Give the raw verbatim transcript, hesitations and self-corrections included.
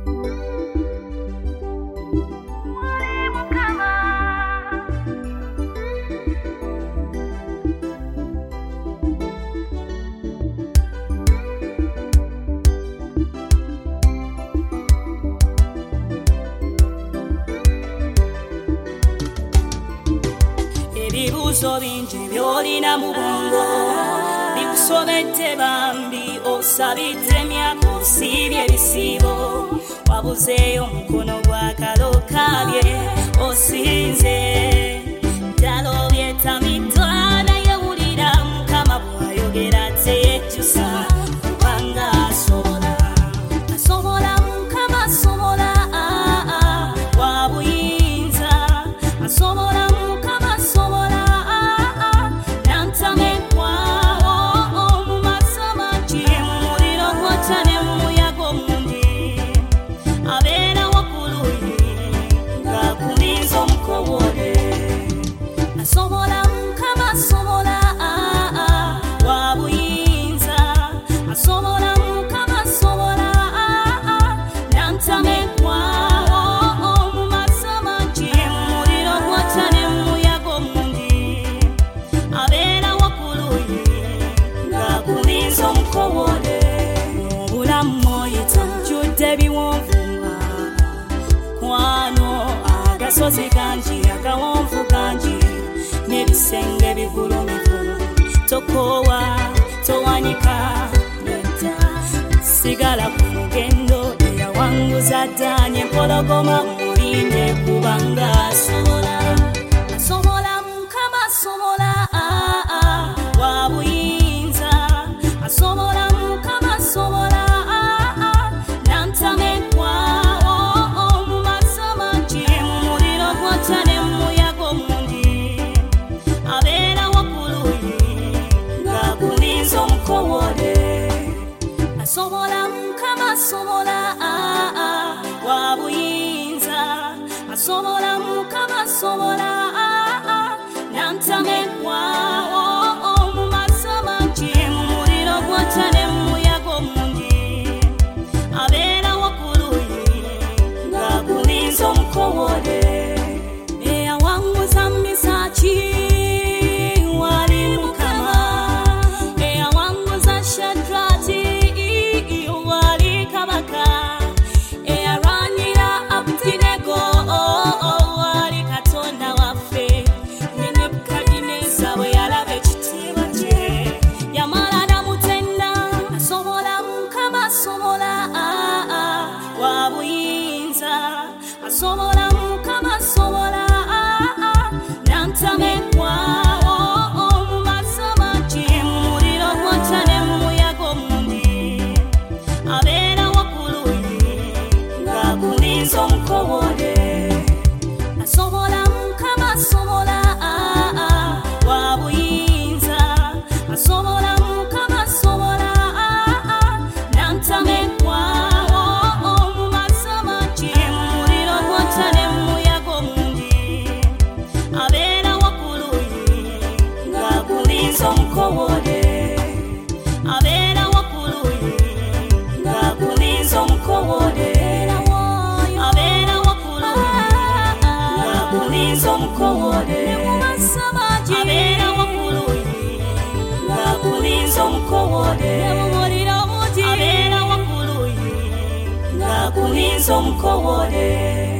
Ebibuzo bingi byolina mu bwongo bikusobedde bambi osabidde emyaka osibye ebisibo wabuzeeyo omukono gwa kalokabye osinze ddala obyetamidwa naye wulira Mukama bw'ayogera teyejjusa kubanga asobola asobola Mukama asobola wa buyinza asobola Asobola Mukama asobola wa buyinza asobola Mukama asobola nantamekwa mu masama gy'emuliro gw'otta n'omuyaga omungi abeera waggulu ye ng'akulinze omukowole obulamu oyita mujjudde ebiwonvu kwano agasozi gangi agawonvu gangi n'ebisenge bigulumivu tokowa towanyika nedda sigala ku mugendo eyawanguza ddaanye empologoma mulinde kubanga asobola asobola Mukama asobola wa buyinza asobola Mukama asobola nantamekwa mu masama gy'emuliro gw'otta n'omuyaga omungi abeera waggulu ye ng'akulinze omukowole asobola Mukama asobola wa buyinza asobola Mukama asobola nantamekwa mu masama gy'emuliro gw'otta n'omuyaga omungi abeera waggulu ye ng'akulinze omukowole eyawanguza Misaki asobola Mukama asobola nantamekwa mu masama gy'emuliro gw'otta n'omuyaga omungi abeera waggulu ye ng'akulinze omukowole asobola Mukama asobola wa buyinza asobola Mukama asobola nantamekwa abeera waggulu ye ng'akulinze omukowole abeera waggulu ye ng'akulinze omukowole abeera waggulu ye ng'akulinze omukowole abeera waggulu ye ng'akulinze omukowole abeera waggulu ye ng'akulinze omukowole